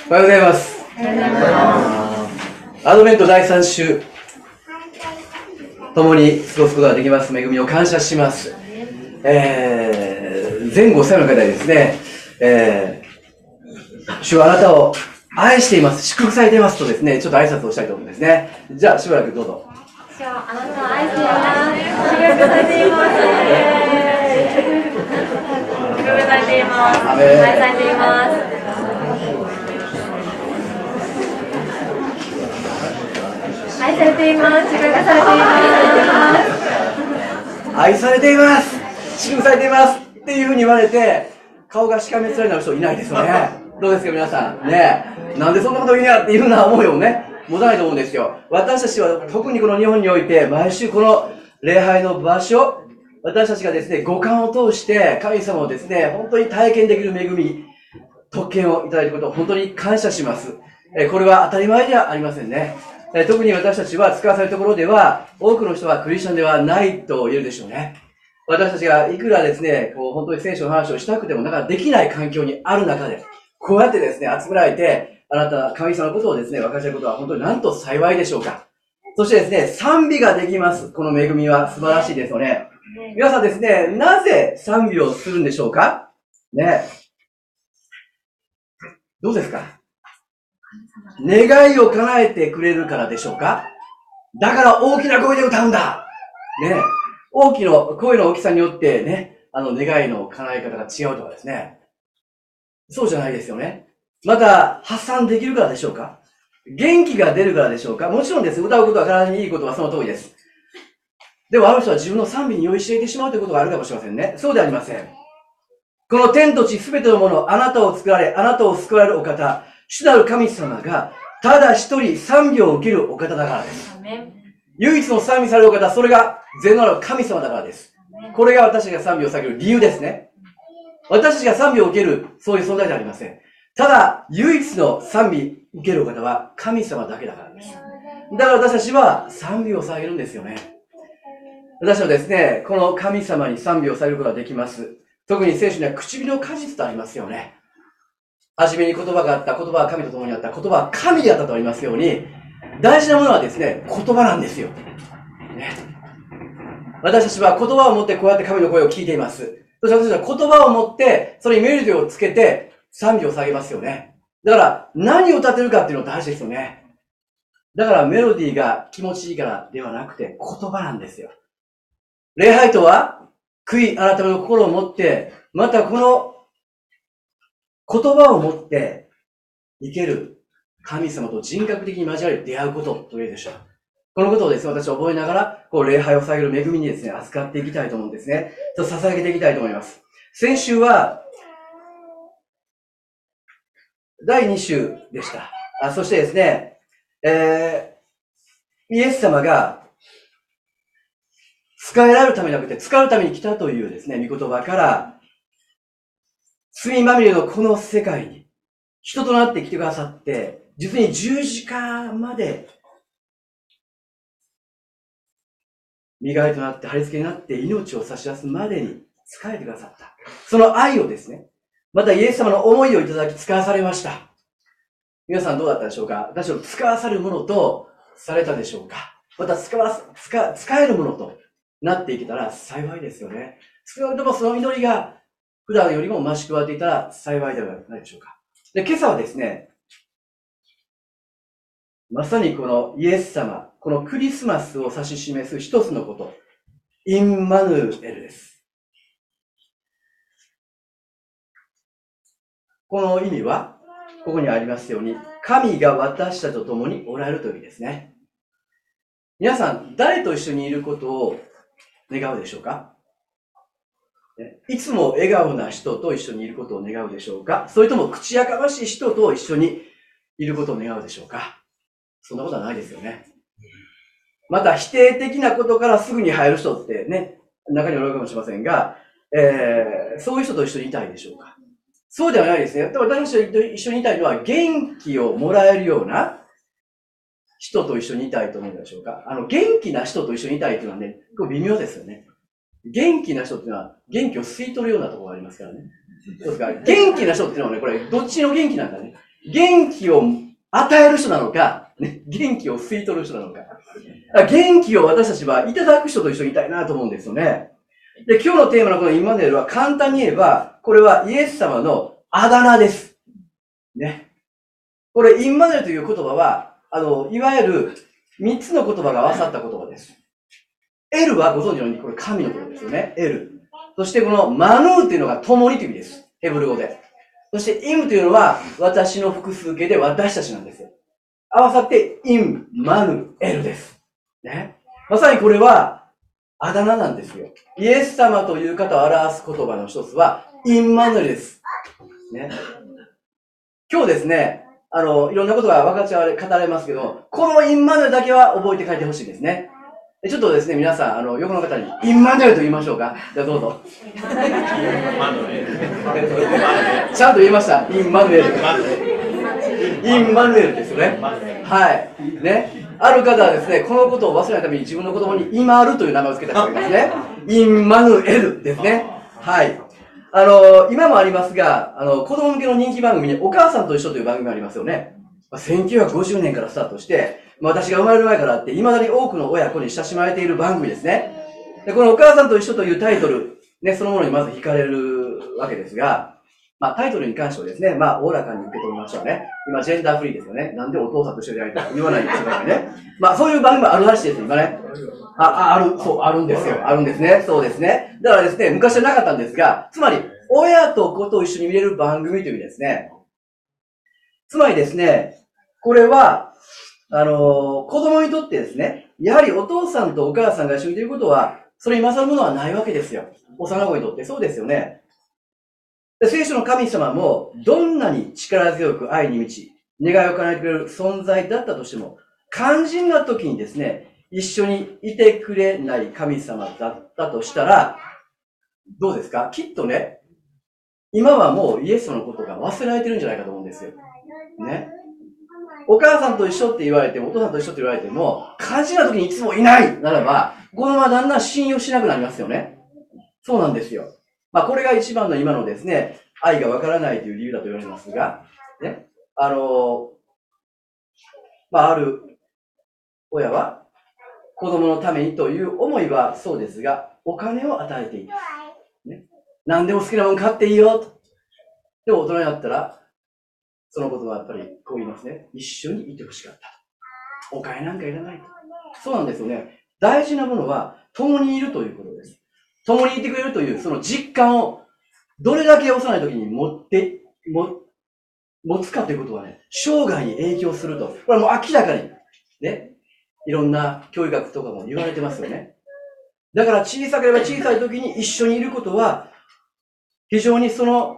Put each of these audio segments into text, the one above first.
おはようございます。アドベント第3週、共に過ごすことができます恵みを感謝します。前後最後の方ですね、主はあなたを愛しています、祝福されていますとですね、ちょっと挨拶をしたいと思うんですね。じゃあしばらくどうぞ。 主はあなたを愛しています、祝福されています。祝福されています。愛されています。愛されています。祝福されています。 愛されています。祝福されていますっていうふうに言われて、顔がしかめつらになる人いないですよね。どうですか皆さん。ねえ。なんでそんなこと言うんやっていうふうな思いをね、持たないと思うんですよ。私たちは特にこの日本において、毎週この礼拝の場所、私たちがですね、五感を通して神様をですね、本当に体験できる恵み、特権をいただいたことを本当に感謝します。これは当たり前ではありませんね。特に私たちは使わされるところでは、多くの人はクリスチャンではないと言えるでしょうね。私たちがいくらですね、本当に聖書の話をしたくても、なかなかできない環境にある中で、こうやってですね、集められて、あなた、神様のことをですね、分かち合うことは本当になんと幸いでしょうか。そしてですね、賛美ができます。この恵みは素晴らしいですよね。皆さんですね、なぜ賛美をするんでしょうかね。どうですか？願いを叶えてくれるからでしょうか？だから大きな声で歌うんだ。ね。声の大きさによってね、願いの叶え方が違うとかですね。そうじゃないですよね。また、発散できるからでしょうか？元気が出るからでしょうか？もちろんです。歌うことは体にいいことはその通りです。でもある人は自分の賛美に酔いしれてしまうということがあるかもしれませんね。そうではありません。この天と地すべてのもの、あなたを作られ、あなたを救われるお方、主なる神様が、ただ一人賛美を受けるお方だからです。唯一の賛美されるお方、それが全能なる神様だからです。これが私たちが賛美を下げる理由ですね。私たちが賛美を受ける、そういう存在ではありません。ただ、唯一の賛美を受けるお方は神様だけだからです。だから私たちは賛美を下げるんですよね。私はですね、この神様に賛美をされることができます。特に聖書には唇の果実とありますよね。はじめに言葉があった、言葉は神と共にあった、言葉は神であったとありますように、大事なものはですね、言葉なんですよ。ね。私たちは言葉を持ってこうやって神の声を聞いています。そして私たちは言葉を持って、それにメロディーをつけて賛美を下げますよね。だから何を歌ってるかっていうのが大事ですよね。だからメロディーが気持ちいいからではなくて言葉なんですよ。礼拝とは、悔い改めの心を持って、またこの言葉を持って生ける神様と人格的に交わり出会うことというでしょう。このことをですね、私は覚えながら、礼拝を捧げる恵みにですね、扱っていきたいと思うんですね。捧げていきたいと思います。先週は、第2週でした。そしてですね、イエス様が、使えられるためじゃなくて、使うために来たというですね、御言葉から、罪まみれのこの世界に、人となって来てくださって、実に十字架まで、身代わりとなって、貼り付けになって命を差し出すまでに仕えてくださった。その愛をですね、またイエス様の思いをいただき使わされました。皆さんどうだったでしょうか？私を使わされるものとされたでしょうか？また使えるものとなっていけたら幸いですよね。少なくともその祈りが普段よりも増し加わっていたら幸いではないでしょうか。で、今朝はですね、まさにこのイエス様、このクリスマスを指し示す一つのこと、インマヌエルです。この意味は、ここにありますように、神が私たちと共におられるという意味ですね。皆さん、誰と一緒にいることを願うでしょうか？いつも笑顔な人と一緒にいることを願うでしょうか？それとも口やかましい人と一緒にいることを願うでしょうか？そんなことはないですよね。また否定的なことからすぐに入る人ってね、中にはおるかもしれませんが、そういう人と一緒にいたいでしょうか？そうではないですね。私たちと一緒にいたいのは元気をもらえるような人と一緒にいたいと思うでしょうか？元気な人と一緒にいたいというのはね、これ微妙ですよね。元気な人っていうのは元気を吸い取るようなところがありますからね。そうですか。元気な人っていうのはね、これどっちの元気なんだね。 元気を与える人なのか、ね、元気を吸い取る人なのか。元気を私たちはいただく人と一緒にいたいなと思うんですよね。で、今日のテーマのこのインマヌエルは簡単に言えば、これはイエス様のあだ名です。ね。これ、インマヌエルという言葉は、いわゆる3つの言葉が合わさった言葉です。エルはご存知のように、これ神のことですよね。エル。そしてこのマヌーっていうのが共にという意味です。ヘブル語で。そしてイムというのは私の複数形で私たちなんですよ。合わさってインマヌエルです。ね。まさにこれはあだ名なんですよ。イエス様という方を表す言葉の一つはインマヌエルです。ね。今日ですね、いろんなことが分かち合われ、語られますけど、このインマヌエルだけは覚えて帰ってほしいですね。ちょっとですね、皆さん、横の方に、インマヌエルと言いましょうか。じゃあどうぞ。ちゃんと言いました。インマヌエル。インマヌエルですよね。はい。ね。ある方はですね、このことを忘れないために自分の子供にイマルという名前を付けた人がいますね。インマヌエルですね。はい。今もありますが、子供向けの人気番組にお母さんと一緒という番組がありますよね。1950年からスタートして、私が生まれる前からあって、未だに多くの親子に親しまれている番組ですね。で、このお母さんと一緒というタイトル、ね、そのものにまず惹かれるわけですが、タイトルに関してはですね、おおらかに受け止めましょうね。今、ジェンダーフリーですよね。なんでお父さんと一緒でやりたいと言わないんですよね。そういう番組もあるらしいです、今ね。あるんですよ。あるんですね。そうですね。だからですね、昔はなかったんですが、つまり、親と子と一緒に見れる番組という意味ですね。つまりですね、これは、子供にとってですね、やはりお父さんとお母さんが一緒にいることは、それに勝るものはないわけですよ。幼子にとってそうですよね。で、聖書の神様も、どんなに力強く愛に満ち、願いを叶えてくれる存在だったとしても、肝心な時にですね、一緒にいてくれない神様だったとしたら、どうですか？きっとね、今はもうイエスのことが忘れられてるんじゃないかと思うんですよ。ね。お母さんと一緒って言われても、お父さんと一緒って言われても、肝心な時にいつもいないならば、子供はだんだん信用しなくなりますよね。そうなんですよ。これが一番の今のですね、愛がわからないという理由だと言われますが、ね。ある親は、子供のためにという思いはそうですが、お金を与えていた。ね。何でも好きなもの買っていいよと。でも大人になったら、そのことはやっぱりこう言いますね。一緒にいてほしかった。お金なんかいらないと。そうなんですよね。大事なものは共にいるということです。共にいてくれるというその実感をどれだけ幼い時に持つかということはね、生涯に影響すると。これはもう明らかにね、いろんな教育学とかも言われてますよね。だから小さければ小さい時に一緒にいることは非常にその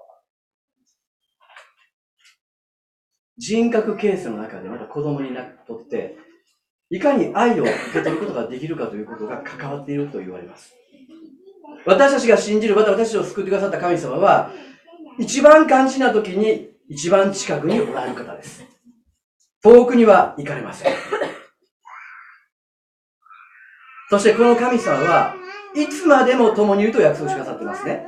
人格形成の中でまた子供にとっていかに愛を受け取ることができるかということが関わっていると言われます。私たちが信じる、また私たちを救ってくださった神様は、一番肝心な時に一番近くにおられる方です。遠くには行かれません。そしてこの神様はいつまでも共にいると約束してくださってますね。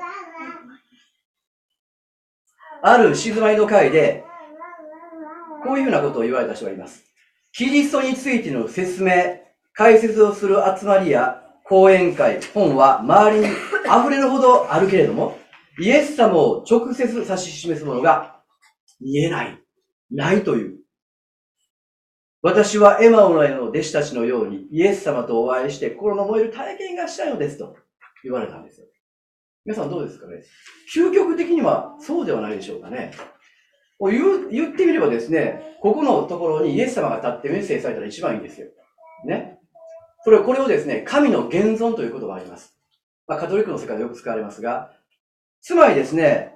ある静まりの会で、こういうふうなことを言われた人がいます。キリストについての説明、解説をする集まりや講演会、本は周りに溢れるほどあるけれども、イエス様を直接指し示すものが見えないという。私はエマオの弟子たちのようにイエス様とお会いして心の燃える体験がしたいのですと言われたんですよ。皆さんどうですかね？究極的にはそうではないでしょうかね。言ってみればですね、ここのところにイエス様が立ってメッセージされたら一番いいんですよ。ね。これをですね、神の現存ということがあります。カトリックの世界でよく使われますが、つまりですね、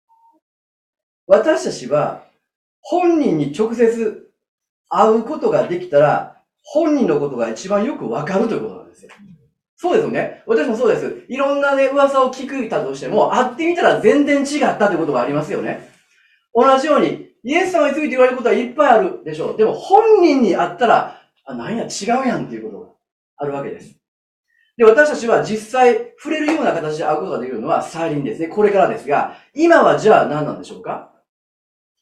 私たちは本人に直接会うことができたら、本人のことが一番よくわかるということなんですよ。そうですよね。私もそうです。いろんなね、噂を聞いたとしても、会ってみたら全然違ったということがありますよね。同じように、イエス様について言われることはいっぱいあるでしょう。でも本人に会ったら、なんや違うやんっていうことがあるわけです。で、私たちは実際触れるような形で会うことができるのは再臨ですね。これからですが、今はじゃあ何なんでしょうか？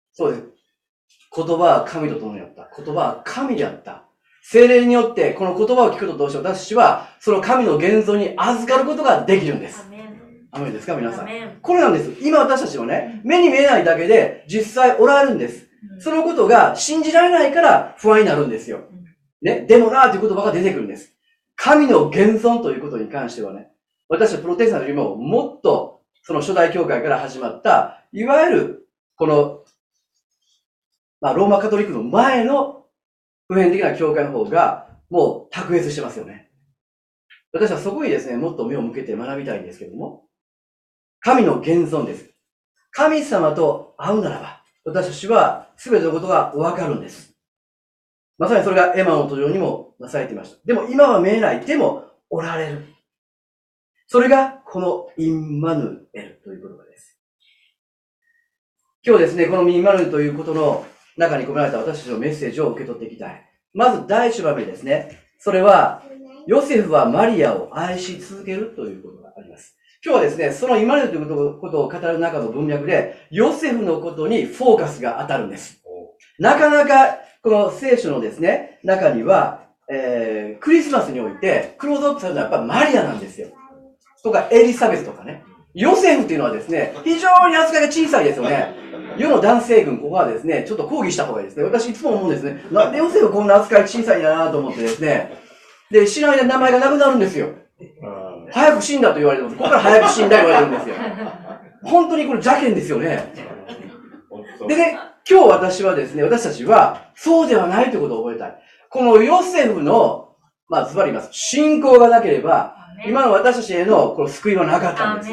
そうです。言葉は神と共にあった。言葉は神であった。聖霊によってこの言葉を聞くと同時に私はその神の現像に預かることができるんです。アメンですか皆さん。これなんです。今私たちはね、目に見えないだけで実際おられるんです。そのことが信じられないから不安になるんですよ。ね、でもなーという言葉が出てくるんです。神の現存ということに関してはね、私はプロテスタントよりももっとその初代教会から始まった、いわゆるこの、ローマカトリックの前の普遍的な教会の方がもう卓越してますよね。私はそこにですね、もっと目を向けて学びたいんですけども、神の現存です。神様と会うならば、私たちは全てのことがわかるんです。まさにそれがエマの途上にもなされていました。でも今は見えない。でもおられる。それがこのインマヌエルという言葉です。今日ですね、このインマヌエルということの中に込められた私たちのメッセージを受け取っていきたい。まず第一番目ですね。それは、ヨセフはマリアを愛し続けるということがあります。今日はですね、そのインマヌエルということを語る中の文脈で、ヨセフのことにフォーカスが当たるんです。なかなか、この聖書のですね、中には、クリスマスにおいて、クローズアップされるのはやっぱりマリアなんですよ。とか、エリザベスとかね。ヨセフっていうのはですね、非常に扱いが小さいですよね。世の男性軍、ここはですね、ちょっと抗議した方がいいですね。私いつも思うんですね。なんでヨセフこんな扱い小さいんだなと思ってですね。で、知らない名前がなくなるんですよ。早く死んだと言われてます。ここから早く死んだ言われるんですよ。本当にこれ邪険ですよね。でね、今日私はですね、私たちはそうではないということを覚えたい。このヨセフの、ズバリ言います。信仰がなければ、今の私たちへのこの救いはなかったんですよ。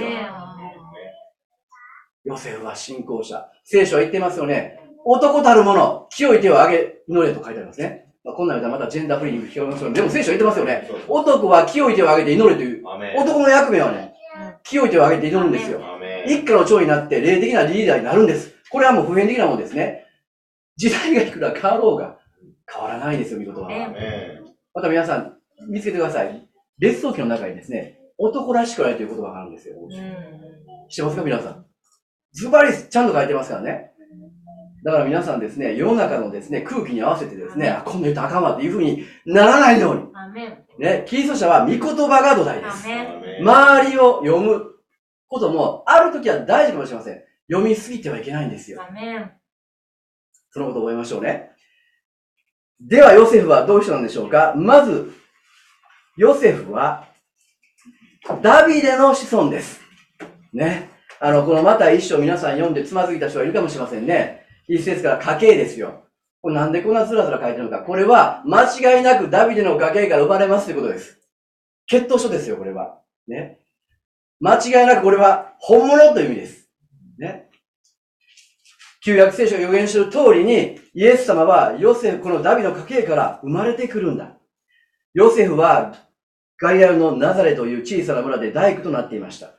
ヨセフは信仰者。聖書は言ってますよね。男たる者、清い手を上げ、祈れと書いてありますね。こんなん言ったらまたジェンダーフリーに聞こえますよね。でも聖書は言ってますよね。男は清い手を上げて祈れという。男の役目はね、清い手を上げて祈るんですよ。一家の長になって霊的なリーダーになるんです。これはもう普遍的なものですね。時代がいくら変わろうが変わらないんですよ、見事は。また皆さん、見つけてください。列王記の中にですね、男らしくないという言葉があるんですよ。知ってますか皆さん。ズバリちゃんと書いてますからね。だから皆さんですね、世の中のですね、空気に合わせてですね、こんな言うとあかんわっていうふうにならないように。ね、キリスト者は御言葉が土台です。周りを読むことも、ある時は大事かもしれません。読みすぎてはいけないんですよ。そのことを覚えましょうね。では、ヨセフはどういう人なんでしょうか。まず、ヨセフは、ダビデの子孫です。ね。このマタイ一章皆さん読んでつまずいた人がいるかもしれませんね。一節から家系ですよ。これなんでこんなずらずら書いてるのか。これは間違いなくダビデの家系から生まれますということです。血統書ですよ、これは。ね。間違いなくこれは本物という意味です。ね。旧約聖書が予言している通りに、イエス様はヨセフ、このダビデの家系から生まれてくるんだ。ヨセフはガリラヤのナザレという小さな村で大工となっていました。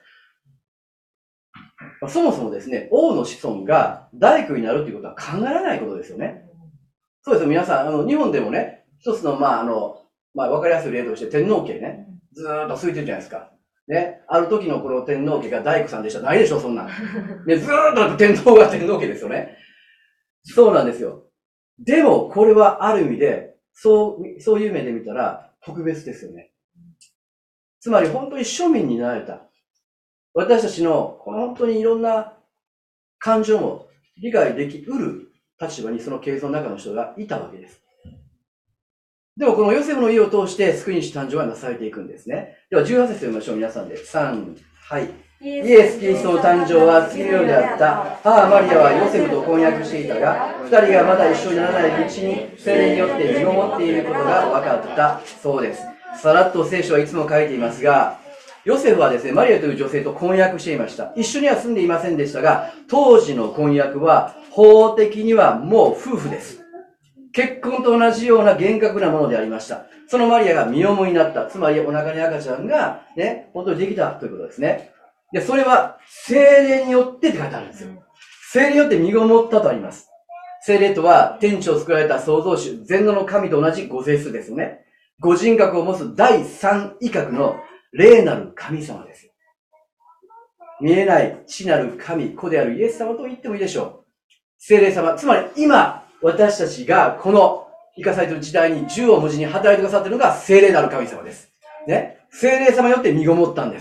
そもそもですね、王の子孫が大工になるということは考えられないことですよね。そうですよ、皆さん、日本でもね、一つの、わかりやすい例として天皇家ね、ずーっと続いてるじゃないですか。ね、ある時のこの天皇家が大工さんでした。ないでしょ、そんなん。ね、ずーっと天皇が天皇家ですよね。そうなんですよ。でも、これはある意味で、そういう目で見たら特別ですよね。つまり本当に庶民になられた。私たちの本当にいろんな感情も理解できうる立場にその系統の中の人がいたわけです。でもこのヨセフの家を通して救い主誕生がなされていくんですね。では18節読みましょう、皆さんで。3、はい。イエス・キリストの誕生は次のようであった。母マリアはヨセフと婚約していたが、二人がまだ一緒にならないうちに聖霊によって身ごもっていることが分かったそうです。さらっと聖書はいつも書いていますが、ヨセフはですね、マリアという女性と婚約していました。一緒には住んでいませんでしたが、当時の婚約は法的にはもう夫婦です。結婚と同じような厳格なものでありました。そのマリアが身重になった。つまりお腹に赤ちゃんがね、本当にできたということですね。で、それは聖霊によってって書いてあるんですよ。聖霊によって身ごもったとあります。聖霊とは天地を作られた創造主、全能の神と同じご性質ですよね。ご人格を持つ第三威嚇の霊なる神様ですよ。見えない地なる神、子であるイエス様と言ってもいいでしょ聖霊様、つまり今、私たちがこの生かされている時代に縦横無尽に働いてくださっているのが聖霊なる神様です。ね。聖霊様によって身ごもったんです。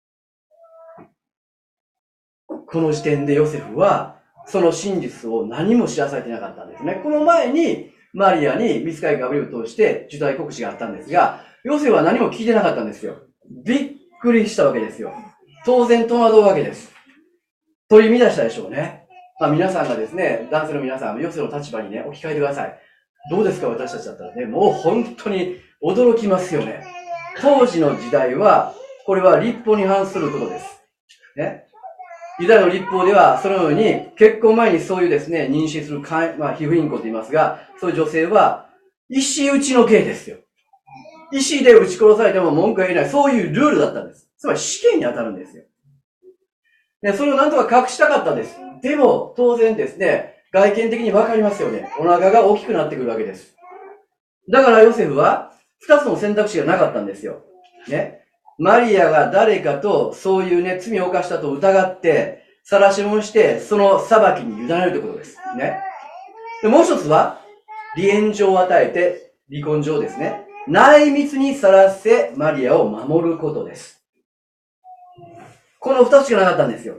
この時点でヨセフは、その真実を何も知らされていなかったんですね。この前に、マリアに御使いガブリエルを通して受胎告知があったんですが、ヨセフは何も聞いてなかったんですよ。びっくりしたわけですよ。当然戸惑うわけです。取り乱したでしょうね。皆さんがですね、男性の皆さん、ヨセフの立場にね、置き換えてください。どうですか、私たちだったらね、もう本当に驚きますよね。当時の時代は、これは律法に反することです。ね。ユダヤの律法では、そのように、結婚前にそういうですね、妊娠する皮膚貧困と言いますが、そういう女性は、石打ちの刑ですよ。石で撃ち殺されても文句が言えない、そういうルールだったんです。つまり死刑に当たるんですよ。で、それをなんとか隠したかったんです。でも、当然ですね、外見的にわかりますよね。お腹が大きくなってくるわけです。だからヨセフは、二つの選択肢がなかったんですよ。ね。マリアが誰かとそういうね、罪を犯したと疑って、晒し者して、その裁きに委ねるということです。ね。で、もう一つは、離縁状を与えて、離婚状ですね。内密にさらせ、マリアを守ることです。この二つしかなかったんですよ。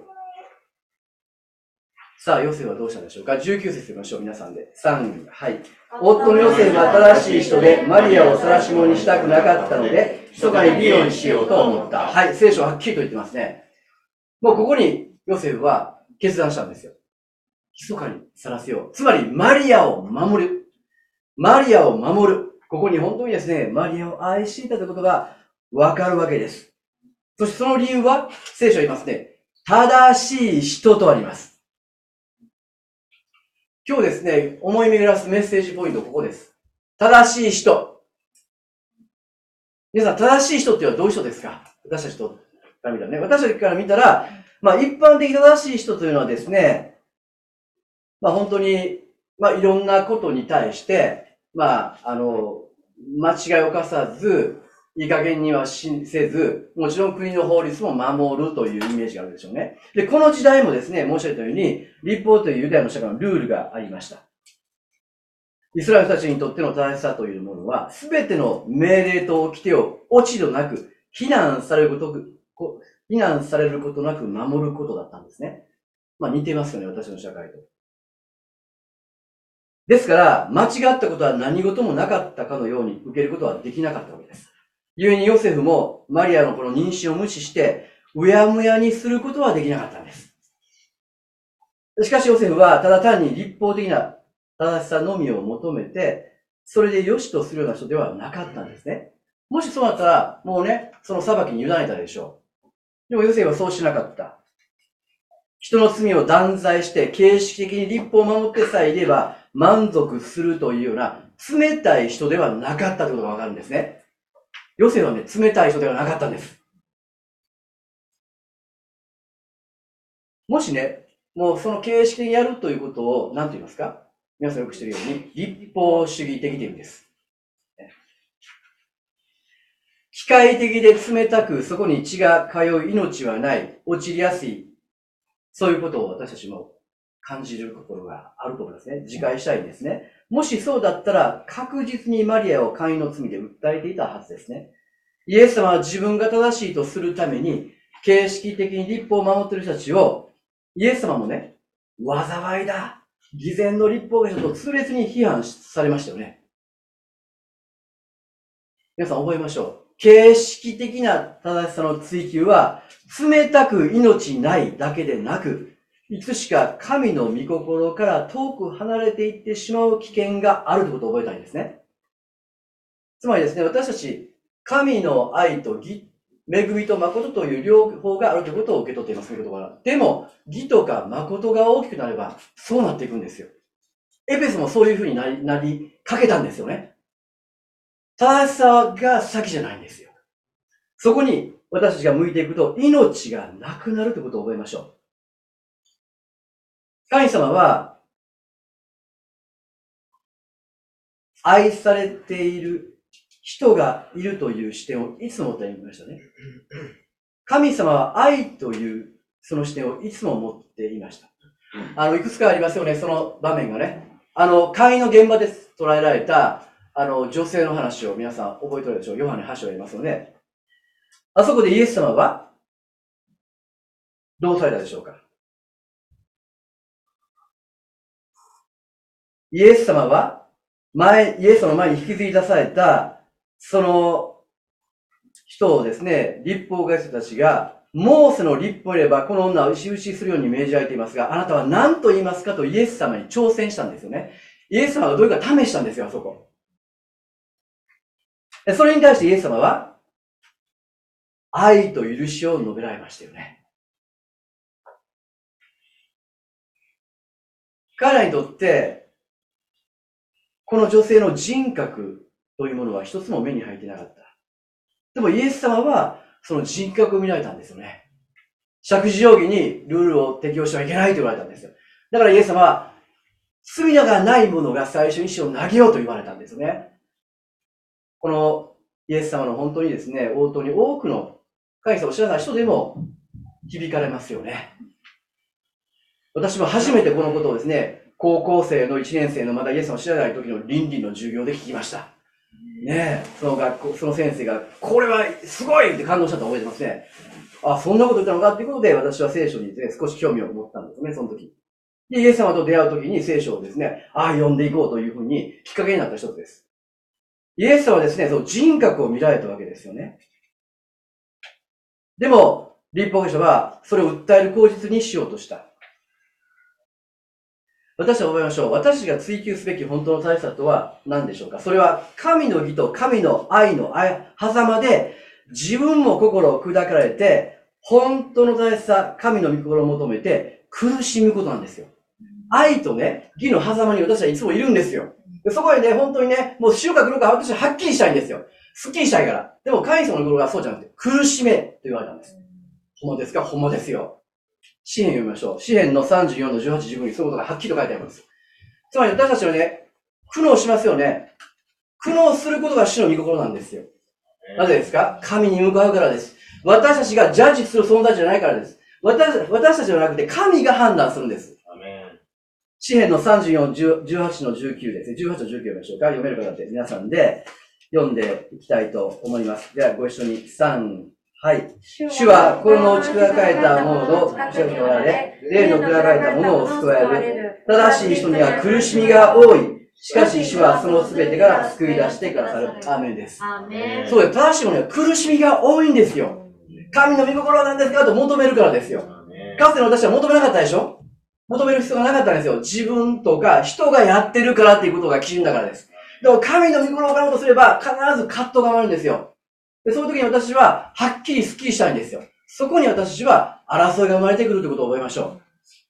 さあ、ヨセフはどうしたんでしょうか。19節読みましょう、皆さんで。3、はい。夫のヨセフは正しい人で、マリアを晒し者にしたくなかったので、密かに離婚しようと思った。はい、聖書ははっきりと言ってますね。もうここにヨセフは決断したんですよ。密かに晒せよう。つまり、マリアを守る。マリアを守る。ここに本当にですね、マリアを愛していたということがわかるわけです。そしてその理由は、聖書は言いますね。正しい人とあります。今日ですね、思い巡らすメッセージポイント、ここです。正しい人。皆さん、正しい人っていうのはどういう人ですか？私たちから見たらね。私たちから見たら、一般的正しい人というのはですね、本当に、いろんなことに対して、間違いを犯さず、いい加減にはせず、もちろん国の法律も守るというイメージがあるでしょうね。で、この時代もですね、申し上げたように、律法というユダヤの社会のルールがありました。イスラエルたちにとっての正しさというものは、すべての命令と掟を落ち度なく、非難されることなく守ることだったんですね。似てますよね、私の社会と。ですから、間違ったことは何事もなかったかのように受けることはできなかったわけです。故にヨセフもマリアのこの妊娠を無視して、うやむやにすることはできなかったんです。しかしヨセフはただ単に立法的な正しさのみを求めて、それで良しとするような人ではなかったんですね。もしそうだったら、もうね、その裁きに委ねたでしょう。でもヨセフはそうしなかった。人の罪を断罪して、形式的に立法を守ってさえいれば満足するというような冷たい人ではなかったということがわかるんですね。ヨセフはね、冷たい人ではなかったんです。もしね、もうその形式的にやるということを、何と言いますか？皆さんよく知っているように、立法主義的というんです。機械的で冷たく、そこに血が通う命はない、陥りやすい、そういうことを私たちも感じる心があると思いますね。自戒したいんですね。もしそうだったら、確実にマリアを姦淫の罪で訴えていたはずですね。イエス様は自分が正しいとするために、形式的に立法を守っている人たちを、イエス様もね、災いだ、偽善の立法がと痛烈に批判されましたよね。皆さん覚えましょう。形式的な正しさの追求は、冷たく命ないだけでなく、いつしか神の御心から遠く離れていってしまう危険があるということを覚えたいんですね。つまりですね、私たち、神の愛と義、恵みと誠という両方があるということを受け取っています。でも、義とか誠が大きくなれば、そうなっていくんですよ。エペソもそういうふうになりかけたんですよね。正しさが先じゃないんですよ。そこに私たちが向いていくと、命がなくなるということを覚えましょう。神様は、愛されている人がいるという視点をいつも持っていましたね。神様は愛というその視点をいつも持っていました。 いくつかありますよね、その場面がね。会員の現場で捉えられた、女性の話を皆さん覚えておるでしょう。ヨハネ8章やりますので、あそこでイエス様は、どうされたでしょうか。イエス様は、イエス様の前に引きずり出された、その人をですね、律法家たちが、モーセの律法をいれば、この女を石打ちするように命じられていますが、あなたは何と言いますかとイエス様に挑戦したんですよね。イエス様がどういうか試したんですよ、あそこ。それに対してイエス様は、愛と許しを述べられましたよね。彼らにとって、この女性の人格というものは一つも目に入っていなかった。でもイエス様は、その人格を見られたんですよね。釈事容疑にルールを適用してはいけないと言われたんですよ。だからイエス様は、罪がないものが最初に石を投げようと言われたんですよね。このイエス様の本当にですね、応答に多くの神様を知らない人でも響かれますよね。私も初めてこのことをですね、高校生の1年生のまだイエス様を知らない時の倫理の授業で聞きました。ねえ、その先生が、これはすごいって感動したと覚えてますね。あ、そんなこと言ったのかっていうことで、私は聖書にですね、少し興味を持ったんですね、その時。で、イエス様と出会う時に聖書をですね、読んでいこうというふうにきっかけになった一つです。イエス様はですね、その人格を見られたわけですよね。でも、律法者はそれを訴える口実にしようとした。私は覚えましょう。私が追求すべき本当の大切さとは何でしょうか。それは神の義と神の愛の狭間で自分も心を砕かれて本当の大切さ、神の御心を求めて苦しむことなんですよ。愛とね、義の狭間に私はいつもいるんですよ。そこへね、本当にね、もう潮が来るから私ははっきりしたいんですよ。すっきりしたいから。でも神様の心がそうじゃなくて苦しめと言われたんです。ほんまですか？ほんまですよ。詩篇読みましょう。詩篇の34の18、19にそういうことがはっきりと書いてあります。つまり私たちはね、苦悩しますよね。苦悩することが主の御心なんですよ。なぜですか？神に向かうからです。私たちがジャッジする存在じゃないからです。私たちじゃなくて神が判断するんです。詩篇の34、18の19ですね。18の19読みましょうか。読める方って皆さんで読んでいきたいと思います。ではご一緒に3、はい。主は心の内砕かれたものの口を取られ、霊の砕かれたものを救われる。正しい人には苦しみが多い。しかし主はその全てから救い出してくださる。アーメンです。そうです。正しいものには苦しみが多いんですよ。神の御心は何ですかと求めるからですよ。かつての私は求めなかったでしょ？求める必要がなかったんですよ。自分とか人がやってるからっていうことが基準だからです。でも神の御心を行おうとすれば必ず葛藤が生まれるんですよ。で、そういう時に私は、はっきりスッキリしたいんですよ。そこに私は、争いが生まれてくるということを覚えましょう。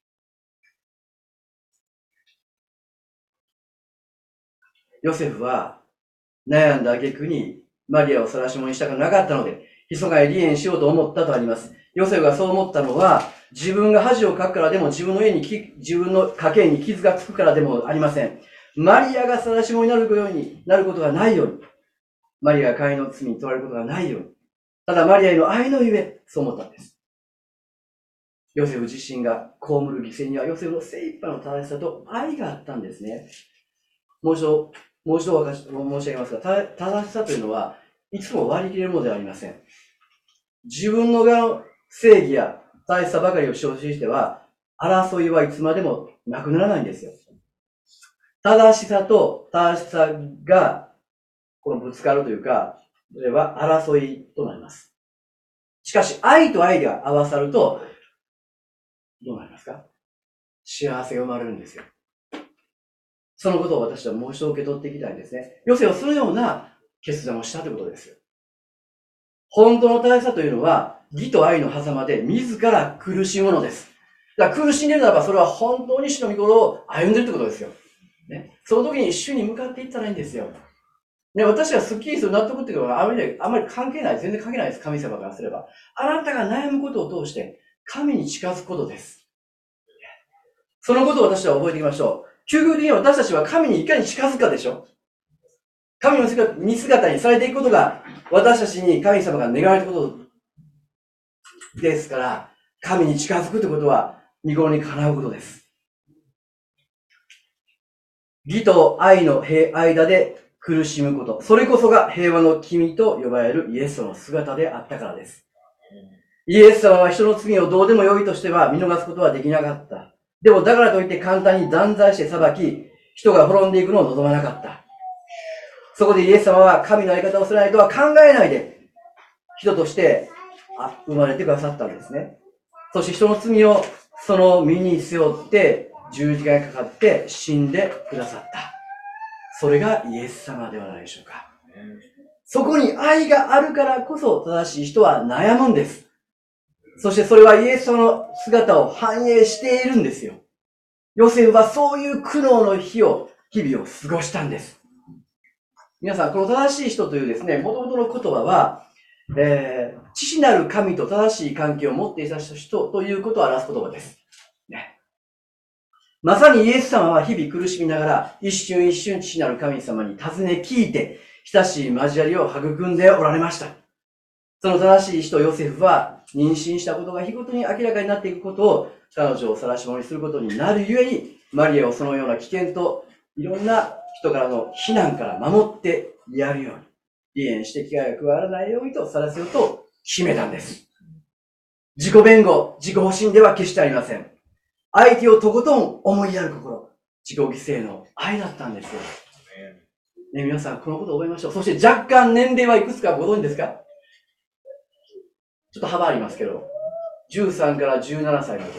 ヨセフは、悩んだ挙句に、マリアを晒し者にしたくなかったので、密かに離縁しようと思ったとあります。ヨセフがそう思ったのは、自分が恥をかくからでも、自分の家計に傷がつくからでもありません。マリアが晒し者になることがないように、マリアが会の罪に問われることがないように。ただマリアへの愛のゆえ、そう思ったんです。ヨセフ自身が被る犠牲には、ヨセフの精一杯の正しさと愛があったんですね。もう一度申し上げますが、正しさというのは、いつも割り切れるものではありません。自分の側の正義や正しさばかりを主張しては、争いはいつまでもなくならないんですよ。正しさと正しさが、このぶつかるというか、それは争いとなります。しかし、愛と愛が合わさると、どうなりますか？幸せが生まれるんですよ。そのことを私はもう一度受け取っていきたいんですね。ヨセはそのような決断をしたということですよ。本当の正しさというのは、義と愛の狭間で自ら苦しむものです。だから苦しんでいるならば、それは本当に主の御心を歩んでいるということですよ。ね、その時に主に向かっていったらいいんですよ。ね、私がスッキリする納得っていうのはあまり関係ない。全然関係ないです。神様からすれば。あなたが悩むことを通して、神に近づくことです。そのことを私は覚えていきましょう。究極的に私たちは神にいかに近づくかでしょ。神の似姿にされていくことが、私たちに神様が願われたことですから、神に近づくということは、御心にかなうことです。 義と愛の間で苦しむこと。それこそが平和の君と呼ばれるイエスの姿であったからです。イエス様は人の罪をどうでもよいとしては見逃すことはできなかった。でもだからといって簡単に断罪して裁き、人が滅んでいくのを望まなかった。そこでイエス様は神の在り方をするないとは考えないで、人として生まれてくださったんですね。そして人の罪をその身に背負って十字架にかかって死んでくださった。それがイエス様ではないでしょうか。そこに愛があるからこそ正しい人は悩むんです。そしてそれはイエス様の姿を反映しているんですよ。ヨセフはそういう苦悩の日々を過ごしたんです。皆さん、この正しい人というですね、元々の言葉は、父なる神と正しい関係を持っていた人ということを表す言葉です。ね、まさにイエス様は日々苦しみながら、一瞬一瞬父なる神様に尋ね聞いて、親しい交わりを育んでおられました。その正しい人ヨセフは、妊娠したことが日ごとに明らかになっていくことを、彼女を晒し者にすることになるゆえに、マリアをそのような危険といろんな人からの非難から守ってやるように、離縁して危害が加わらないようにと晒せようと決めたんです。自己弁護、自己保身では決してありません。相手をとことん思いやる心、自己犠牲の愛だったんですよ。ね、皆さんこのことを覚えましょう。そして若干年齢はいくつかご存知ですか？ちょっと幅ありますけど、13から17歳のところです。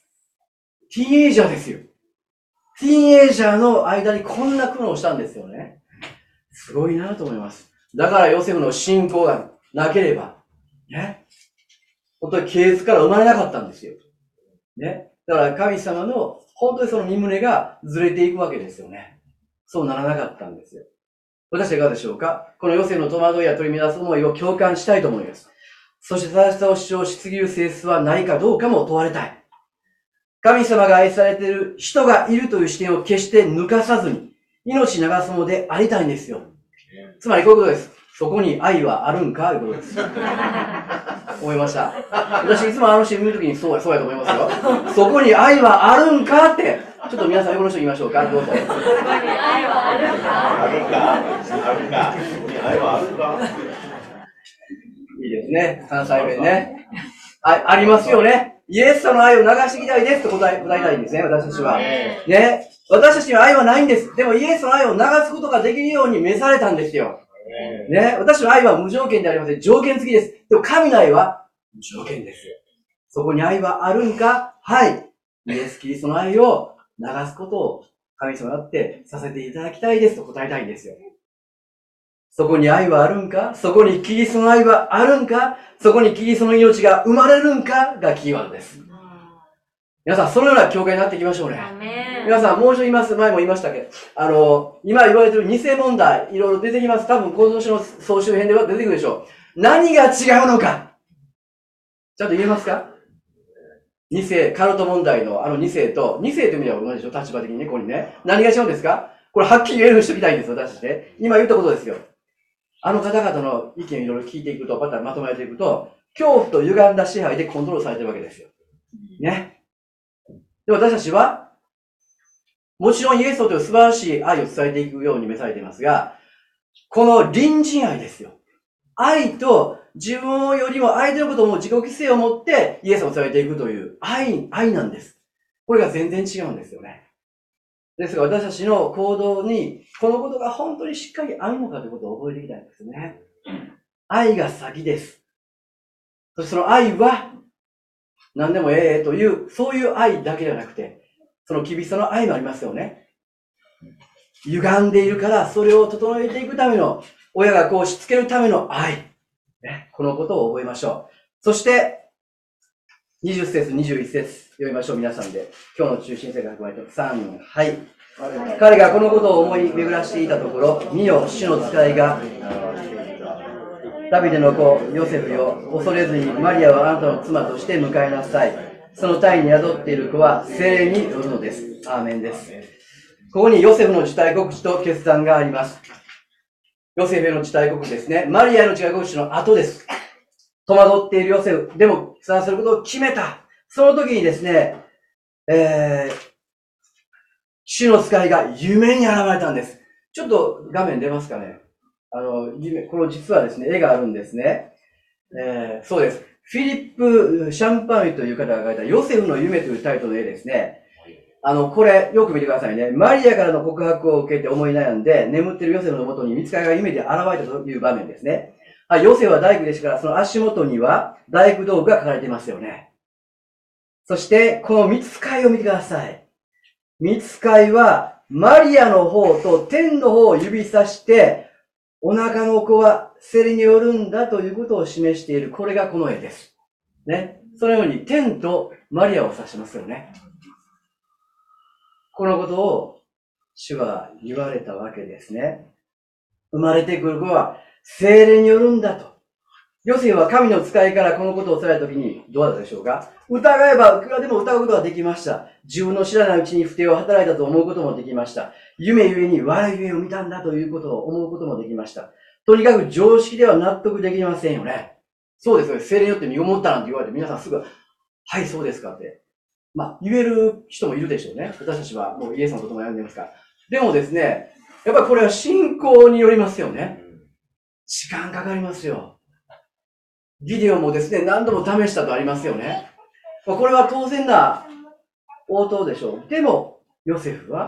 ティーンエイジャーですよ。ティーンエイジャーの間にこんな苦悩をしたんですよね。すごいなと思います。だからヨセフの信仰がなければ、ね、本当に系図から生まれなかったんですよ。ね。だから神様の本当にその身胸がずれていくわけですよね。そうならなかったんですよ。私はいかがでしょうか？このヨセフの戸惑いや取り乱す思いを共感したいと思います。そして正しさを主張しすぎる性質はないかどうかも問われたい。神様が愛されている人がいるという視点を決して抜かさずに、命流すものでありたいんですよ。つまりこういうことです。そこに愛はあるんかということです。思いました。私いつもあの人見るときにそうやと思いますよ。そこに愛はあるんかって。ちょっと皆さん横の人言いましょうか。どうぞ。そこに愛はあるんか。あるんか。あるんか。そこに愛はあるんか。いいですね。関西弁ね。ありますよね。イエス様の愛を流していきたいですと答えたいんですね、私たちは。ね。私たちには愛はないんです。でもイエスの愛を流すことができるように召されたんですよ。ね。私の愛は無条件でありません。条件付きです。でも神の愛は無条件です。そこに愛はあるんか？はい。イエス・キリストの愛を流すことを神様だってさせていただきたいですと答えたいんですよ。そこに愛はあるんか？そこにキリストの愛はあるんか？そこにキリストの命が生まれるんかがキーワードです。皆さん、そのような教会になっていきましょうね。皆さん、もう一度言います。前も言いましたけど、今言われている偽問題、いろいろ出てきます。多分、今年の総集編では出てくるでしょう。何が違うのかちゃんと言えますか？二世、カルト問題の二世と、二世という意味では同じでしょ？立場的にね、ここにね。何が違うんですか？これはっきり言える人みたいんです、私たちね。今言ったことですよ。あの方々の意見をいろいろ聞いていくと、またまとめていくと、恐怖と歪んだ支配でコントロールされてるわけですよ。ね。で、私たちは、もちろんイエスという素晴らしい愛を伝えていくように召されていますが、この隣人愛ですよ。愛と自分よりも相手のことを自己犠牲を持ってイエスを伝えていくという愛なんです。これが全然違うんですよね。ですが私たちの行動にこのことが本当にしっかりあるのかということを覚えていきたいんですね。愛が先です。そしてその愛は何でもええという、そういう愛だけではなくて、その厳しさの愛もありますよね。歪んでいるからそれを整えていくための、親がこうしつけるための愛。ね、このことを覚えましょう。そして、20節、21節読みましょう、皆さんで。今日の中心聖が含まれています。3、はい。彼がこのことを思い巡らしていたところ、見よ、主の使いが、ダビデの子、ヨセフよ、恐れずにマリアをあなたの妻として迎えなさい。その胎に宿っている子は聖霊によるのです。アーメンです。ここにヨセフの受胎告知と決断があります。ヨセフへの受胎告知ですね。マリアへの受胎告知の後です。戸惑っているヨセフ、でも、そうすることを決めた。その時にですね、 主の使いが夢に現れたんです。ちょっと画面出ますかね。この実はですね、絵があるんですね。そうです。フィリップ・シャンパーニュという方が描いたヨセフの夢というタイトルの絵ですね。これ、よく見てくださいね。マリアからの告白を受けて思い悩んで、眠っているヨセフのもとに見つかりが夢で現れたという場面ですね。ヨセフは大工ですから、その足元には大工道具が書かれていますよね。そして、この見つかりを見てください。見つかりは、マリアの方と天の方を指さして、お腹の子はセリによるんだということを示している。これがこの絵です。ね。そのように天とマリアを指しますよね。このことを主は言われたわけですね。生まれてくる子は聖霊によるんだと。ヨセフは神の使いからこのことを伝えたときにどうだったでしょうか？疑えばいくらでも疑うことができました。自分の知らないうちに不貞を働いたと思うこともできました。夢ゆえに悪い夢を見たんだということを思うこともできました。とにかく常識では納得できませんよね。そうですよね。聖霊によって身ごもったなんて言われて皆さんすぐ、はい、そうですかって。言える人もいるでしょうね。私たちはもうイエスのことも読んでますから。でもですね、やっぱりこれは信仰によりますよね。時間かかりますよ。ギデオンもですね、何度も試したとありますよね。これは当然な応答でしょう。でも、ヨセフ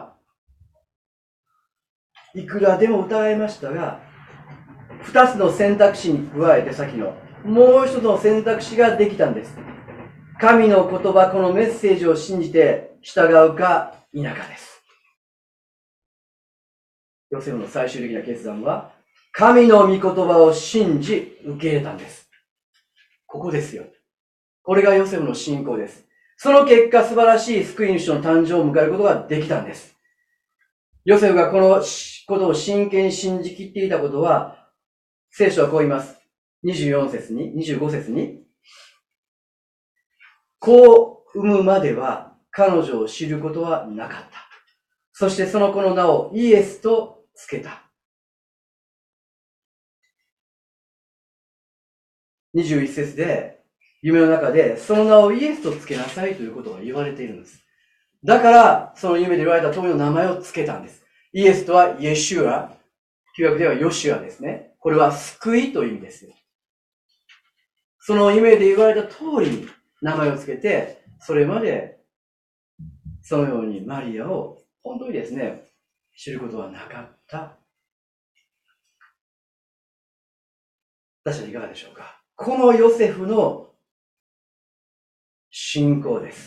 はいくらでも疑いましたが、二つの選択肢に加えて先のもう一つの選択肢ができたんです。神の言葉、このメッセージを信じて従うか否かです。ヨセフの最終的な決断は、神の御言葉を信じ受け入れたんです。ここですよ。これがヨセフの信仰です。その結果、素晴らしい救い主の誕生を迎えることができたんです。ヨセフがこのことを真剣に信じきっていたことは、聖書はこう言います。24節に、25節に、子を産むまでは彼女を知ることはなかった。そしてその子の名をイエスとつけた。21節で、夢の中で、その名をイエスとつけなさいということが言われているんです。だから、その夢で言われた通りの名前をつけたんです。イエスとはイエシュア、旧約ではヨシュアですね。これは救いという意味ですよ。その夢で言われた通りに名前をつけて、それまで、そのようにマリアを本当にですね、知ることはなかった。私はいかがでしょうか。このヨセフの信仰です。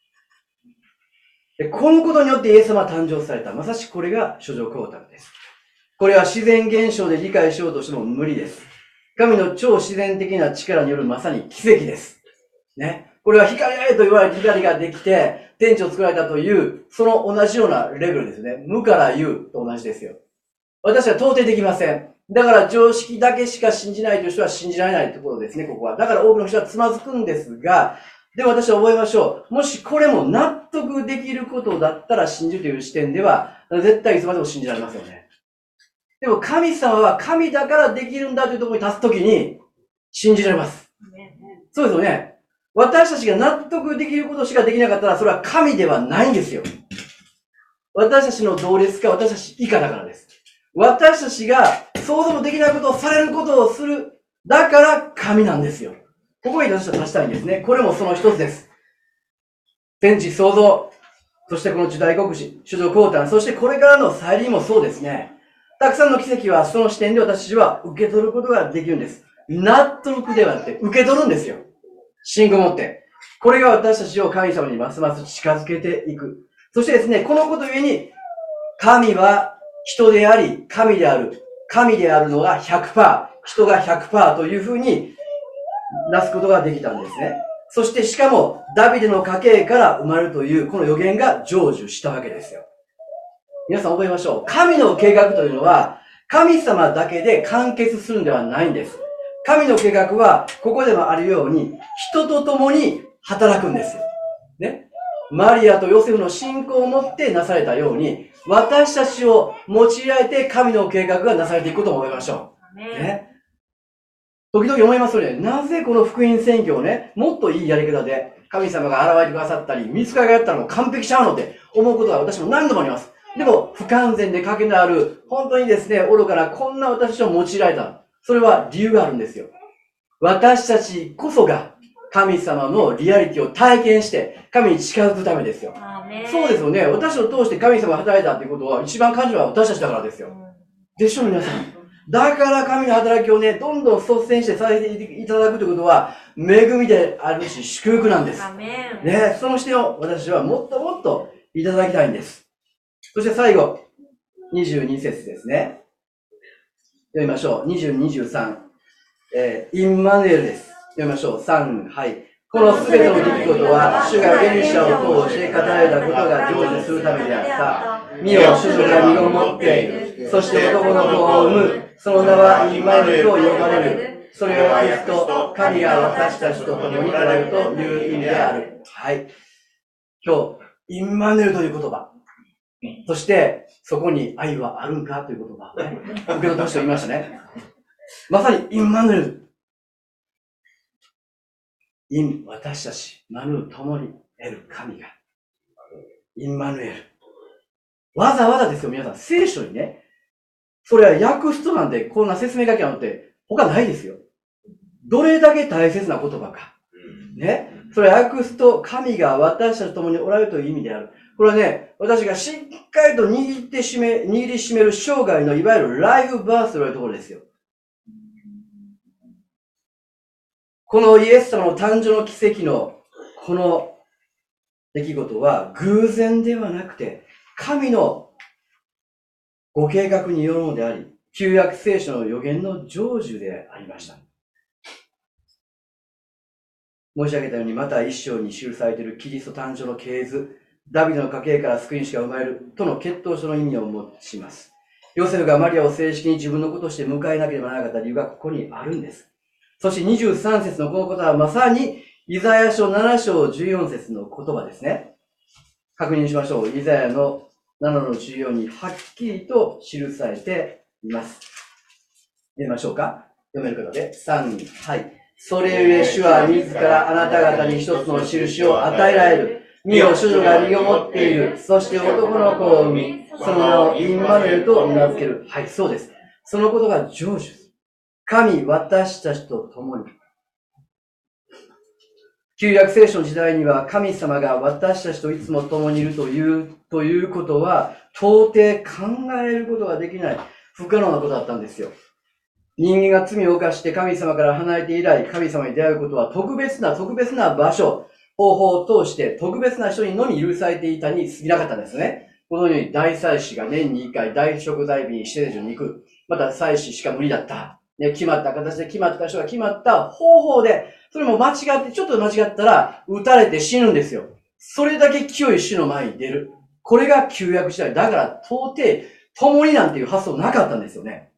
で、このことによってイエス様は誕生された。まさしくこれが諸女光沢です。これは自然現象で理解しようとしても無理です。神の超自然的な力によるまさに奇跡です。ね。これは光あれと言われて光ができて、天地を作られたという、その同じようなレベルですね。無から有と同じですよ。私は到底できません。だから常識だけしか信じないという人は信じられないところですね、ここは。だから多くの人はつまずくんですが、でも私は覚えましょう。もしこれも納得できることだったら信じるという視点では、絶対いつまでも信じられますよね。でも神様は神だからできるんだというところに立つときに信じられます。そうですよね。私たちが納得できることしかできなかったら、それは神ではないんですよ。私たちの同列か私たち以下だからです。私たちが想像もできないことをされることをする。だから神なんですよ。ここに私は立ちたいんですね。これもその一つです。天地創造、そしてこの時代国史、諸女降誕、そしてこれからの再臨もそうですね。たくさんの奇跡はその視点で私たちは受け取ることができるんです。納得ではなくて受け取るんですよ。信仰を持って。これが私たちを神様にますます近づけていく。そしてですね、このことゆえに、神は人であり、神である。神であるのが 100%、人が 100% というふうになすことができたんですね。そしてしかも、ダビデの家系から生まれるというこの予言が成就したわけですよ。皆さん覚えましょう。神の計画というのは、神様だけで完結するんではないんです。神の計画は、ここでもあるように、人と共に働くんですよ。ね。マリアとヨセフの信仰を持ってなされたように、私たちを用いられて神の計画がなされていくことを覚えましょう。ね。時々思いますよね。なぜこの福音宣教をね、もっといいやり方で、 神様が現れてくださったり、見つかりがやったらもう完璧ちゃうのって思うことが私も何度もあります。でも、不完全で欠けのある、本当にですね、愚かなこんな私を用いられた。それは理由があるんですよ。私たちこそが神様のリアリティを体験して、神に近づくためですよ。そうですよね。私を通して神様が働いたということは、一番感じるのは私たちだからですよ。でしょ、皆さん。だから神の働きをね、どんどん率先してさせていただくということは、恵みであるし、祝福なんです。ね、その視点を私はもっともっといただきたいんです。そして最後、22節ですね。読みましょう。22、23。インマヌエルです。読みましょう。3、はい。このすべての出来事は、主が原者を通して語られたことが成就するためであった。見よ、主女が身を持っている。そして男の子を産む。その名はインマヌエルと呼ばれる。それをキリスト、神が私たちと共におられるという意味である。はい。今日、インマヌエルという言葉。そして、そこに愛はあるんかという言葉をね、受け取った人がいましたね。まさにインマヌエル。私たち、マヌー共に得る神が。インマヌエル。わざわざですよ、皆さん。聖書にね、それは訳すとなんて、こんな説明書きなのって他ないですよ。どれだけ大切な言葉か。ね。それ訳すと、神が私たちと共におられるという意味である。これはね、私がしっかりと握りしめる生涯のいわゆるライフバースと言われるところですよ。このイエス様の誕生の奇跡のこの出来事は偶然ではなくて、神のご計画によるものであり、旧約聖書の予言の成就でありました。申し上げたように、また一章に記されているキリスト誕生の系図、ダビデの家系から救い主が生まれるとの血統書の意味を持ちます。ヨセフがマリアを正式に自分の子として迎えなければならなかった理由がここにあるんです。そして23節のこのことはまさにイザヤ書7章14節の言葉ですね。確認しましょう。イザヤの7の14にはっきりと記されています。読みましょうか。読める方で。3、はい。それゆえ主は自らあなた方に一つの印を与えられる。見よ、主女が身を持っている。そして男の子を産み、その名をインマヌエルと名付ける。はい、そうです。そのことが成就する。神、私たちと共に。旧約聖書の時代には神様が私たちといつも共にいるということは、到底考えることができない不可能なことだったんですよ。人間が罪を犯して神様から離れて以来、神様に出会うことは特別な場所、方法を通して特別な人にのみ許されていたに過ぎなかったんですね。このように大祭司が年に1回大食材日に聖所に行く。また祭司しか無理だった。ね、決まった形で決まった人が決まった方法で、それも間違って、ちょっと間違ったら撃たれて死ぬんですよ。それだけ清い死の前に出る。これが旧約時代。だから到底、共になんていう発想なかったんですよね。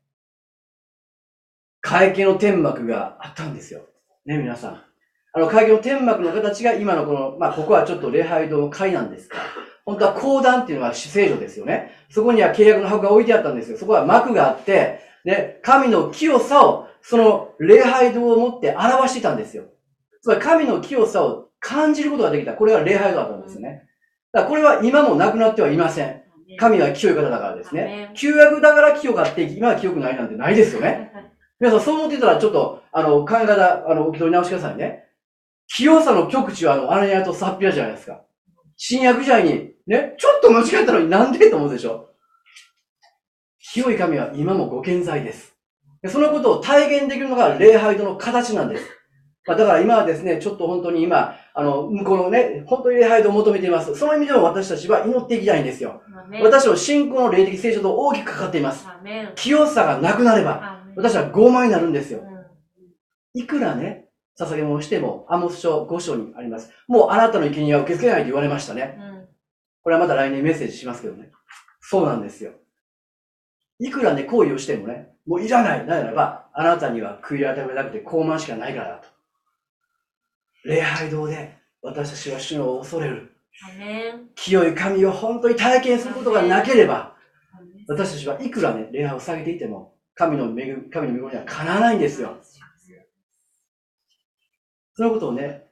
会計の天幕があったんですよ。ね、皆さん。会計の天幕の形が今のこの、ここはちょっと礼拝堂の会なんですが、本当は講談っていうのは死聖所ですよね。そこには契約の箱が置いてあったんですよ。そこは幕があって、ね、神の清さを、その礼拝堂を持って表していたんですよ。つまり神の清さを感じることができた。これが礼拝堂だったんですよね。だからこれは今もなくなってはいません。神は清い方だからですね。旧約だから清かって、今は清くないなんてないですよね。皆さんそう思ってたらちょっと、考え方、お気取り直してくださいね。清さの極致はアナニアとサッピラじゃないですか。新約時代に、ね、ちょっと間違ったのになんでと思うでしょ。清い神は今もご健在です。そのことを体現できるのが礼拝堂の形なんです。だから今はですね、ちょっと本当に今、向こうのね、本当に礼拝堂を求めています。その意味でも私たちは祈っていきたいんですよ。私の信仰の霊的成長と大きくかかっています。清さがなくなれば、私は傲慢になるんですよ。いくらね、捧げ物をしても、アモス書5章にあります。もうあなたの生贄は受け付けないと言われましたね。これはまた来年メッセージしますけどね。そうなんですよ。いくらね、行為をしてもね、もういらない。ならば、あなたには悔い改めなくて傲慢しかないからだと。礼拝堂で私たちは主を恐れる。清い神を本当に体験することがなければ、私たちはいくらね、礼拝を下げていても、神の御心にはかなわないんですよ。そのことをね、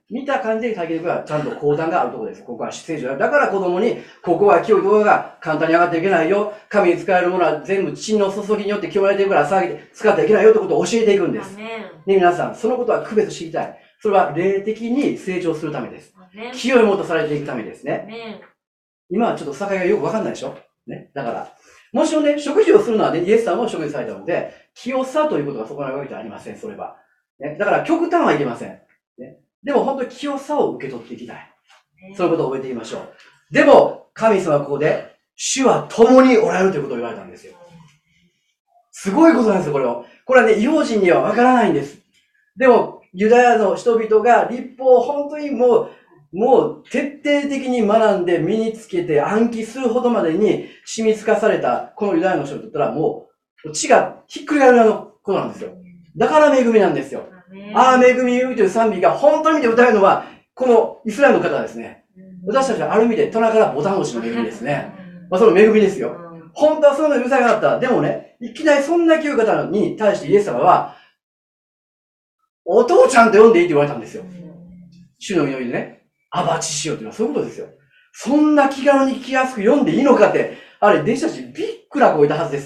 見た感じで体験力はちゃんと講談があるところです。ここは聖書だ。だから子供に、ここは清いところが簡単に上がっていけないよ。神に使えるものは全部血の注ぎによって清まれているから下げて使ってはいけないよってことを教えていくんです。ね、皆さん、そのことは区別知りたい。それは霊的に成長するためです。清いものとされていくためですね。今はちょっと境がよくわかんないでしょね。だから、もちろんね、食事をするのはね、イエス様も食事されたので、清さということが損なうわけではありません、それは。ね。だから極端はいけません。ね。でも本当に清さを受け取っていきたい。そういうことを覚えていきましょう。でも、神様はここで、主は共におられるということを言われたんですよ。すごいことなんですよ、これを。これはね、異邦人にはわからないんです。でも、ユダヤの人々が律法を本当にもう徹底的に学んで身につけて暗記するほどまでに染み付かされたこのユダヤの人にとったらもう血がひっくり返るようなことなんですよ。だから恵みなんですよ。ああ、恵みゆいという賛美が本当に見て歌えるのはこのイスラエルの方ですね。私たちはある意味で棚からボタン押しの恵みですね。まあその恵みですよ。本当はそのうるさかった。でもね、いきなりそんな清い方に対してイエス様はお父ちゃんと呼んでいいって言われたんですよ。主の祈りでね。アバ父よというのはそういうことですよ。そんな気軽に聞きやすく読んでいいのかって、あれ、弟子たちびっくらこいたはずです。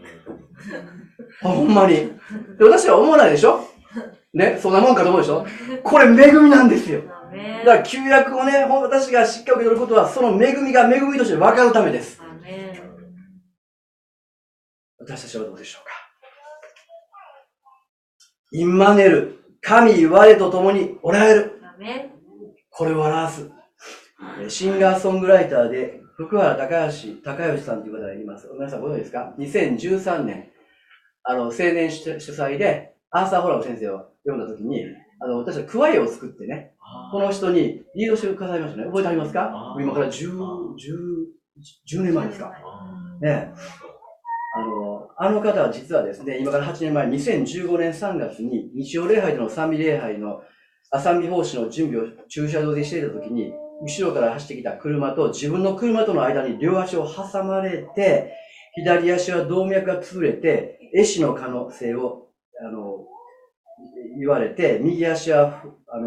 ほんまに。で私は思わないでしょね、そんなもんかと思うでしょこれ恵みなんですよ。だから旧約をね、私がしっかり受け取ることは、その恵みが恵みとして分かるためです。私たちはどうでしょうか。インマネル、神我と共におられる。これを表す。シンガーソングライターで、福原孝義さんという方がいます。皆さんご存知ですか ?2013 年、青年主催で、アーサー・ホラー先生を読んだときに、私はクワイを作ってね、この人にリードしてくださいましたね。覚えてありますか今から10年前ですかね。あの方は実はですね、今から8年前、2015年3月に日曜礼拝での賛美礼拝の賛美奉仕の準備を駐車場でしていたときに、後ろから走ってきた車と自分の車との間に両足を挟まれて、左足は動脈が潰れて、壊死の可能性を、言われて、右足は、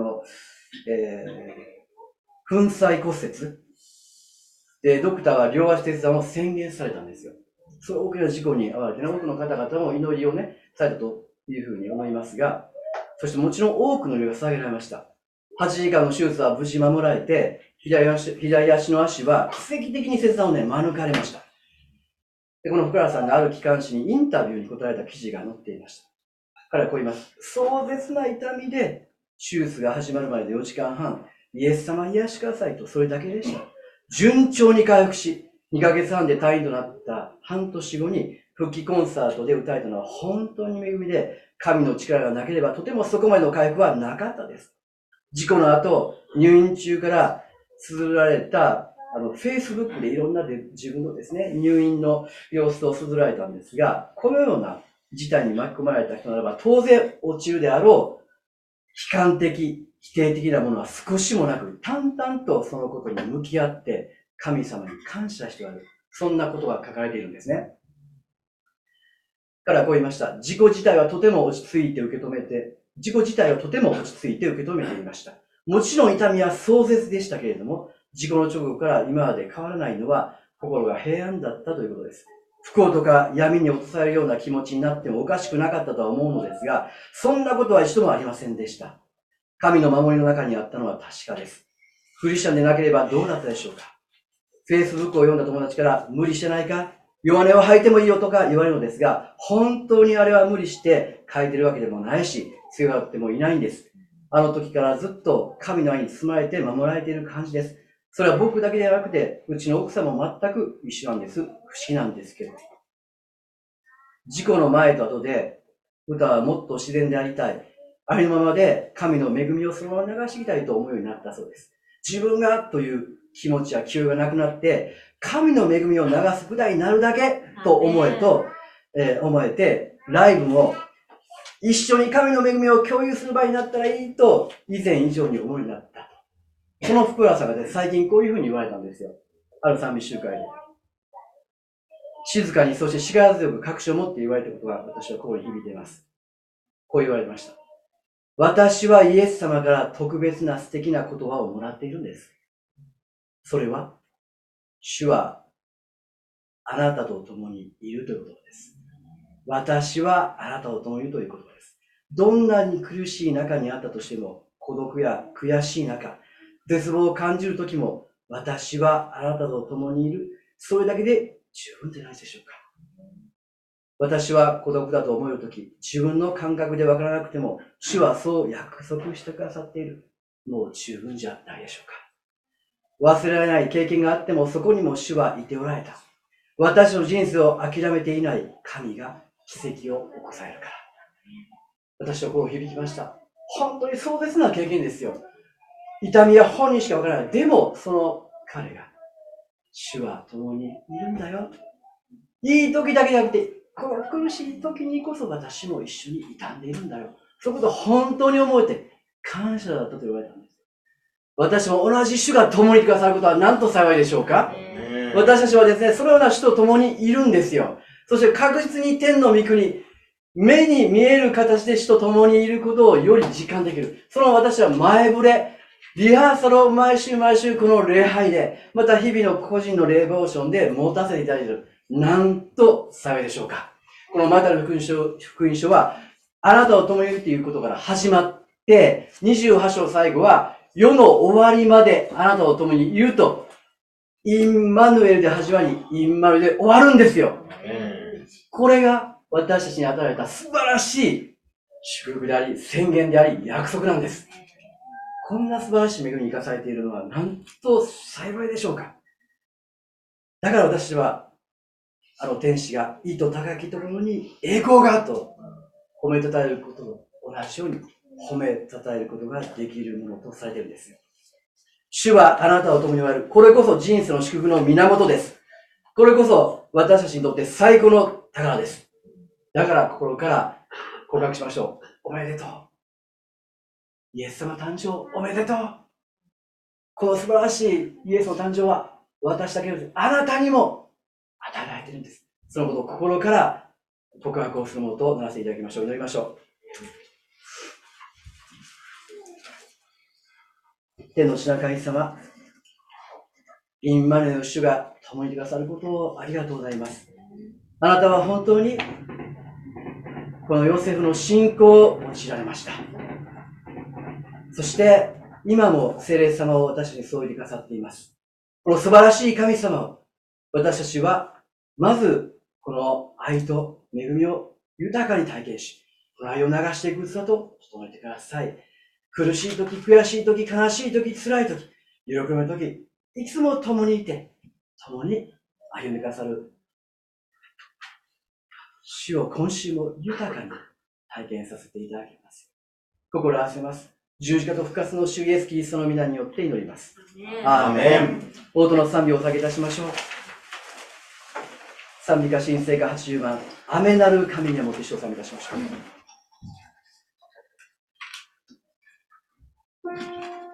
粉砕骨折。で、ドクターは両足切断を宣言されたんですよ。そういう大きな事故に遭われてね、多くの方々も祈りをね、されたというふうに思いますが、そしてもちろん多くの祈りが捧げられました。8時間の手術は無事守られて、左足の足は奇跡的に切断をね、免れました。で、この福原さんがある機関誌にインタビューに答えた記事が載っていました。彼はこう言います。壮絶な痛みで、手術が始まるまで4時間半、イエス様癒してくださいと、それだけでした。順調に回復し、2ヶ月半で退院となった半年後に復帰コンサートで歌えたのは本当に恵みで、神の力がなければとてもそこまでの回復はなかったです。事故の後、入院中から綴られた、Facebook でいろんな自分のですね、入院の様子を綴られたんですが、このような事態に巻き込まれた人ならば、当然落ちるであろう、悲観的、否定的なものは少しもなく、淡々とそのことに向き合って、神様に感謝しておられる。そんなことが書かれているんですね。からこう言いました。事故自体はとても落ち着いて受け止めていました。もちろん痛みは壮絶でしたけれども、事故の直後から今まで変わらないのは、心が平安だったということです。不幸とか闇に落とされるような気持ちになってもおかしくなかったとは思うのですが、そんなことは一度もありませんでした。神の守りの中にあったのは確かです。クリスチャンでなければどうだったでしょうか。Facebook を読んだ友達から無理してないか弱音を吐いてもいいよとか言われるのですが、本当にあれは無理して書いてるわけでもないし、強がってもいないんです。あの時からずっと神の愛に包まれて守られている感じです。それは僕だけではなくて、うちの奥さんも全く一緒なんです。不思議なんですけど。事故の前と後で、歌はもっと自然でありたい。ありのままで神の恵みをそのまま流していきたいと思うようになったそうです。自分がという気持ちや気負いがなくなって、神の恵みを流すぐらいになるだけと思えて、ライブも一緒に神の恵みを共有する場合になったらいいと、以前以上に思うようになった。この福原さんがね、最近こういうふうに言われたんですよ。ある賛美集会で。静かに、そして力強く確信を持って言われたことが私はここに響いています。こう言われました。 私はイエス様から特別な素敵な言葉をもらっているんです。それは、主はあなたと共にいるということです。私はあなたと共にいるということです。どんなに苦しい中にあったとしても、孤独や悔しい中、絶望を感じるときも、私はあなたと共にいる。それだけで十分でないでしょうか。私は孤独だと思えるとき、自分の感覚でわからなくても、主はそう約束してくださっている。もう十分じゃないでしょうか。忘れられない経験があっても、そこにも主はいておられた。私の人生を諦めていない神が奇跡を起こされるから。私は心響きました。本当に壮絶な経験ですよ。痛みは本人しかわからない。でも、その彼が、主は共にいるんだよ。いい時だけじゃなくて、この苦しい時にこそ私も一緒に痛んでいるんだよ。そのことを本当に思えて、感謝だったと言われたんです。私も同じ主が共にいてくださることは何と幸いでしょうか。私たちはですね、そのような主と共にいるんですよ。そして確実に天の御国、目に見える形で主と共にいることをより実感できる。その私は前触れ、リハーサルを毎週毎週この礼拝で、また日々の個人のレボーションで持たせていただいている。なんと幸いでしょうか。このマタイの福音書は、あなたを共にいるということから始まって、28章最後は、世の終わりまであなたを共にいると、インマヌエルで始まり、インマヌエルで終わるんですよ。これが私たちに与えられた素晴らしい祝福であり、宣言であり、約束なんです。こんな素晴らしい恵みに生かされているのは、なんと幸いでしょうか。だから私は、あの天使が意図高きところに栄光がと褒めたたえることと同じように褒めたたえることができるものとされているんですよ。主はあなたを共におられる。これこそ人生の祝福の源です。これこそ私たちにとって最高の宝です。だから心から告白しましょう。おめでとう。イエス様誕生おめでとう。この素晴らしいイエスの誕生は私だけであなたにも与えられているんです。そのことを心から告白をするものとならせていただきましょう。祈りましょう。天の父な神様、インマネの主が共にいてくださることをありがとうございます。あなたは本当にこのヨセフの信仰を用いられました。そして今も聖霊様を私に添えてくださっています。この素晴らしい神様を私たちはまずこの愛と恵みを豊かに体験し、この愛を流していく器と整えてください。苦しい時、悔しい時、悲しい時、辛い時、喜びの時、いつも共にいて、共に歩んでくださる主を今週も豊かに体験させていただきます。心を合わせます。十字架と復活の主イエスキリストの皆によって祈ります。アーメン。応答の賛美をお下げいたしましょう。賛美歌新聖歌80番、雨なる神にもって一生賛美いたしましょう。